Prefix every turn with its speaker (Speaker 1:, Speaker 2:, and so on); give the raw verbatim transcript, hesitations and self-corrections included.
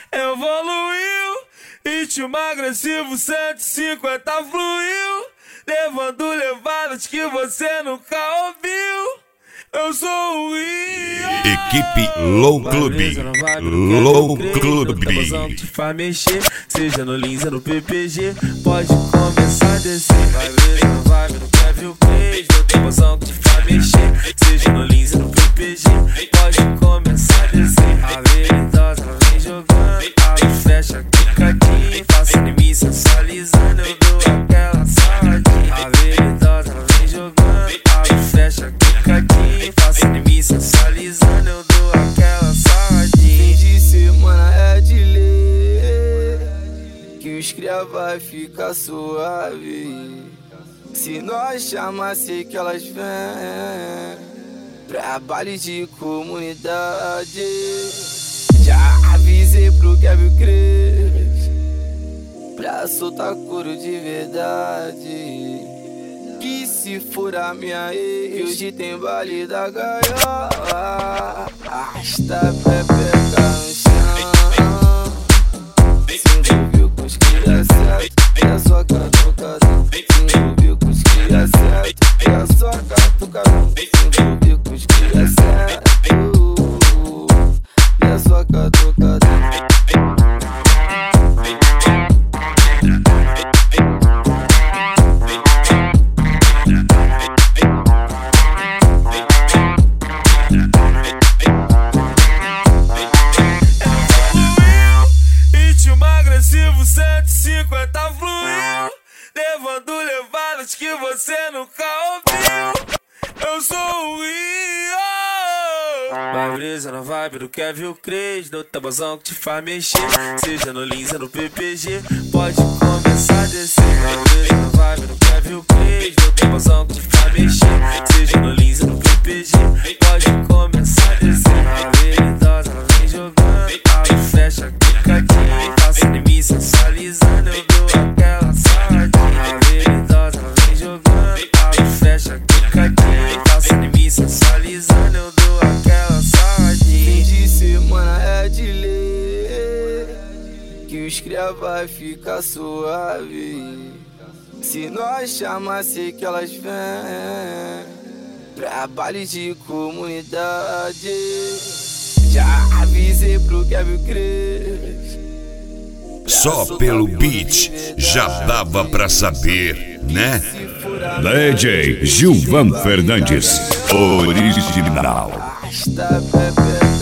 Speaker 1: Evoluiu, ritmo agressivo cento e cinquenta fluiu, levando levadas que você nunca ouviu. Eu sou o Rio.
Speaker 2: Equipe Low Club. Low Club.
Speaker 1: Te faz mexer, seja no Lins ou no P P G, pode começar a descer. Vai ver, não vai ver, não quer ver o crazy. Eu tenho emoção que te faz mexer, seja no Lins ou no P P G, pode começar a descer. A veridosa, ela vem jogando, abre, fecha, quicadinho, faça em mim sensualizando, eu dou aquela saladinha. A veridosa, ela vem jogando, abre, fecha, quicadinho, faça em mim sensualizando, eu dou aquela saladinha.
Speaker 3: Fim de semana é de lei, que os cria vai ficar suave. Se nós chamar, sei que elas vêm pra baile de comunidade. Já avisei pro Kevin Cres pra soltar couro de verdade. Que se for a minha ex, hoje tem baile da gaiola. Arrasta a pepeca no chão, se envolveu com os cria certo, e a sua catucada. Se envolveu com os cria certo, e a sua catucada. Se envolveu com os cria certo, e a sua catucada.
Speaker 1: cento e cinquenta fluiu, levando levadas que você nunca ouviu. Eu sou o Rio. Vai brisa na vibe do Kevin Cres, no tabuzão que te faz mexer, seja no Lins ou no P P G, pode começar a descer. Vai brisa na vibe do Kevin Cres, no tabuzão que te faz mexer, seja no Lins ou no P P G, pode começar a descer. A veridosa, ela vem jogando, abre, fecha, quicadinho, faça em mim sensualizando, eu dou aquela saladinha. A veridosa, ela vem jogando, abre, fecha, quicadinho, faça em mim sensualizando, eu dou aquela saladinha.
Speaker 3: Fim de semana é de lei, que os cria vai ficar suave. Se nós chamar, sei que elas vêm pra baile de comunidade. Já avisei pro Kevin Cres,
Speaker 2: só pelo beat já dava pra saber, né?
Speaker 4: D J Gilvan Fernandes, original.
Speaker 3: Arrasta a pepeca